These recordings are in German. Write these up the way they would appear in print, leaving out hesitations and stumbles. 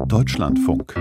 Deutschlandfunk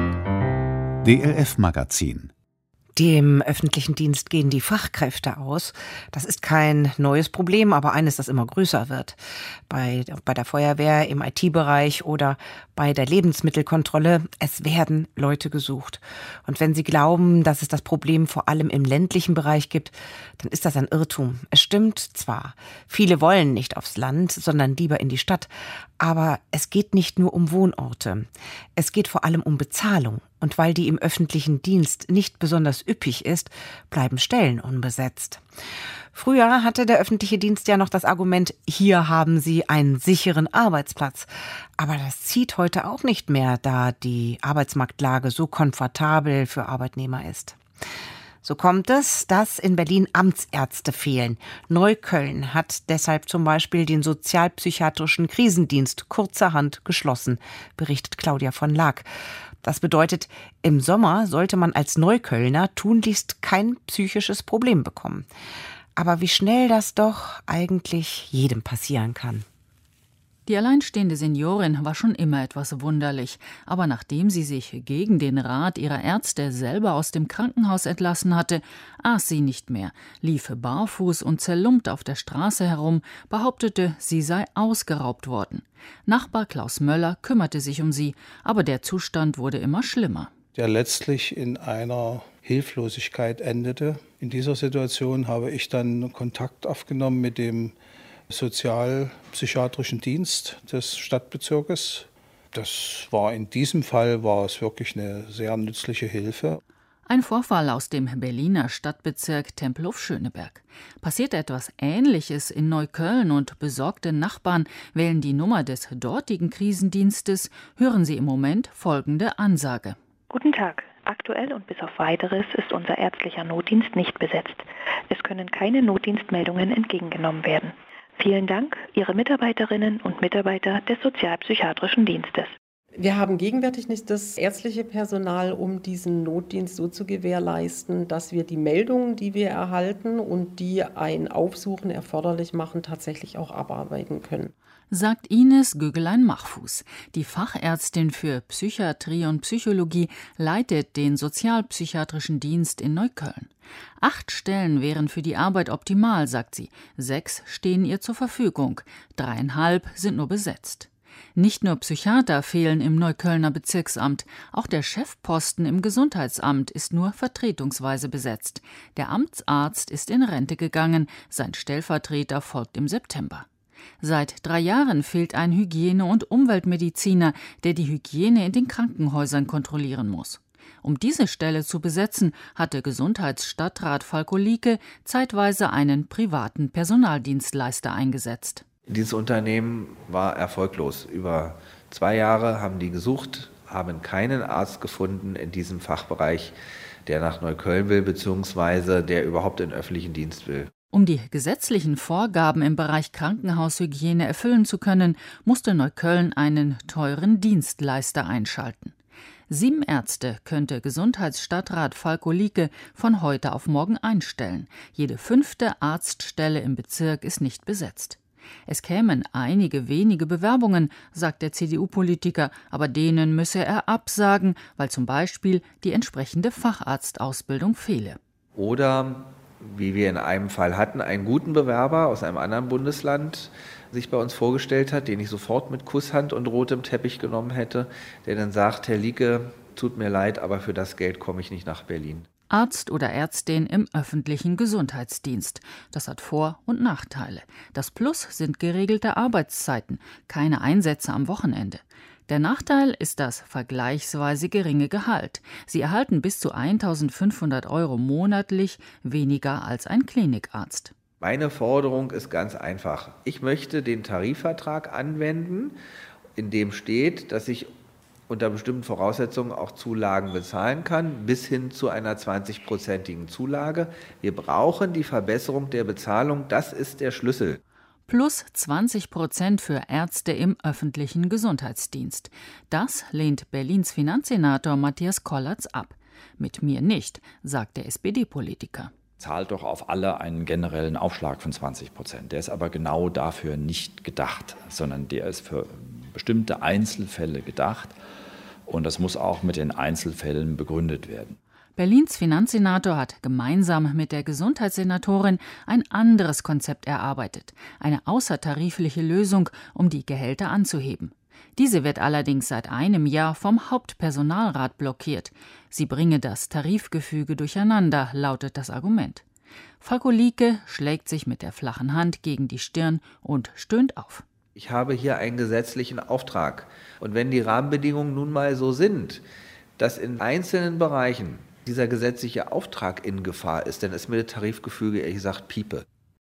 DLF-Magazin. Dem öffentlichen Dienst gehen die Fachkräfte aus. Das ist kein neues Problem, aber eines, das immer größer wird. Bei der Feuerwehr, im IT-Bereich oder bei der Lebensmittelkontrolle. Es werden Leute gesucht. Und wenn Sie glauben, dass es das Problem vor allem im ländlichen Bereich gibt, dann ist das ein Irrtum. Es stimmt zwar, viele wollen nicht aufs Land, sondern lieber in die Stadt. Aber es geht nicht nur um Wohnorte. Es geht vor allem um Bezahlung. Und weil die im öffentlichen Dienst nicht besonders üppig ist, bleiben Stellen unbesetzt. Früher hatte der öffentliche Dienst ja noch das Argument, hier haben Sie einen sicheren Arbeitsplatz. Aber das zieht heute auch nicht mehr, da die Arbeitsmarktlage so komfortabel für Arbeitnehmer ist. So kommt es, dass in Berlin Amtsärzte fehlen. Neukölln hat deshalb zum Beispiel den sozialpsychiatrischen Krisendienst kurzerhand geschlossen, berichtet Claudia von Laak. Das bedeutet, im Sommer sollte man als Neuköllner tunlichst kein psychisches Problem bekommen. Aber wie schnell das doch eigentlich jedem passieren kann. Die alleinstehende Seniorin war schon immer etwas wunderlich, aber nachdem sie sich gegen den Rat ihrer Ärzte selber aus dem Krankenhaus entlassen hatte, aß sie nicht mehr, lief barfuß und zerlumpt auf der Straße herum, behauptete, sie sei ausgeraubt worden. Nachbar Klaus Möller kümmerte sich um sie, aber der Zustand wurde immer schlimmer. Der letztlich in einer Hilflosigkeit endete. In dieser Situation habe ich dann Kontakt aufgenommen mit dem sozialpsychiatrischen Dienst des Stadtbezirkes. In diesem Fall war es wirklich eine sehr nützliche Hilfe. Ein Vorfall aus dem Berliner Stadtbezirk Tempelhof-Schöneberg. Passiert etwas Ähnliches in Neukölln und besorgte Nachbarn wählen die Nummer des dortigen Krisendienstes, hören sie im Moment folgende Ansage. Guten Tag. Aktuell und bis auf Weiteres ist unser ärztlicher Notdienst nicht besetzt. Es können keine Notdienstmeldungen entgegengenommen werden. Vielen Dank, Ihre Mitarbeiterinnen und Mitarbeiter des Sozialpsychiatrischen Dienstes. Wir haben gegenwärtig nicht das ärztliche Personal, um diesen Notdienst so zu gewährleisten, dass wir die Meldungen, die wir erhalten und die ein Aufsuchen erforderlich machen, tatsächlich auch abarbeiten können. Sagt Ines Gögelein-Machfuß. Die Fachärztin für Psychiatrie und Psychologie leitet den sozialpsychiatrischen Dienst in Neukölln. 8 Stellen wären für die Arbeit optimal, sagt sie. 6 stehen ihr zur Verfügung. 3,5 sind nur besetzt. Nicht nur Psychiater fehlen im Neuköllner Bezirksamt, auch der Chefposten im Gesundheitsamt ist nur vertretungsweise besetzt. Der Amtsarzt ist in Rente gegangen, sein Stellvertreter folgt im September. Seit 3 Jahren fehlt ein Hygiene- und Umweltmediziner, der die Hygiene in den Krankenhäusern kontrollieren muss. Um diese Stelle zu besetzen, hatte Gesundheitsstadtrat Falko Lieke zeitweise einen privaten Personaldienstleister eingesetzt. Dieses Unternehmen war erfolglos. Über 2 Jahre haben die gesucht, haben keinen Arzt gefunden in diesem Fachbereich, der nach Neukölln will, beziehungsweise der überhaupt in öffentlichen Dienst will. Um die gesetzlichen Vorgaben im Bereich Krankenhaushygiene erfüllen zu können, musste Neukölln einen teuren Dienstleister einschalten. 7 Ärzte könnte Gesundheitsstadtrat Falko Lieke von heute auf morgen einstellen. Jede 5. Arztstelle im Bezirk ist nicht besetzt. Es kämen einige wenige Bewerbungen, sagt der CDU-Politiker, aber denen müsse er absagen, weil zum Beispiel die entsprechende Facharztausbildung fehle. Oder, wie wir in einem Fall hatten, einen guten Bewerber aus einem anderen Bundesland sich bei uns vorgestellt hat, den ich sofort mit Kusshand und rotem Teppich genommen hätte, der dann sagt, Herr Lieke, tut mir leid, aber für das Geld komme ich nicht nach Berlin. Arzt oder Ärztin im öffentlichen Gesundheitsdienst. Das hat Vor- und Nachteile. Das Plus sind geregelte Arbeitszeiten, keine Einsätze am Wochenende. Der Nachteil ist das vergleichsweise geringe Gehalt. Sie erhalten bis zu 1.500 € monatlich, weniger als ein Klinikarzt. Meine Forderung ist ganz einfach. Ich möchte den Tarifvertrag anwenden, in dem steht, dass ich unter bestimmten Voraussetzungen auch Zulagen bezahlen kann, bis hin zu einer 20-prozentigen Zulage. Wir brauchen die Verbesserung der Bezahlung, das ist der Schlüssel. Plus 20% für Ärzte im öffentlichen Gesundheitsdienst. Das lehnt Berlins Finanzsenator Matthias Kollatz ab. Mit mir nicht, sagt der SPD-Politiker. Zahlt doch auf alle einen generellen Aufschlag von 20%. Der ist aber genau dafür nicht gedacht, sondern der ist für bestimmte Einzelfälle gedacht. Und das muss auch mit den Einzelfällen begründet werden. Berlins Finanzsenator hat gemeinsam mit der Gesundheitssenatorin ein anderes Konzept erarbeitet, eine außertarifliche Lösung, um die Gehälter anzuheben. Diese wird allerdings seit einem Jahr vom Hauptpersonalrat blockiert. Sie bringe das Tarifgefüge durcheinander, lautet das Argument. Falko Lieke schlägt sich mit der flachen Hand gegen die Stirn und stöhnt auf. Ich habe hier einen gesetzlichen Auftrag. Und wenn die Rahmenbedingungen nun mal so sind, dass in einzelnen Bereichen dieser gesetzliche Auftrag in Gefahr ist, dann ist mir das Tarifgefüge ehrlich gesagt Piepe.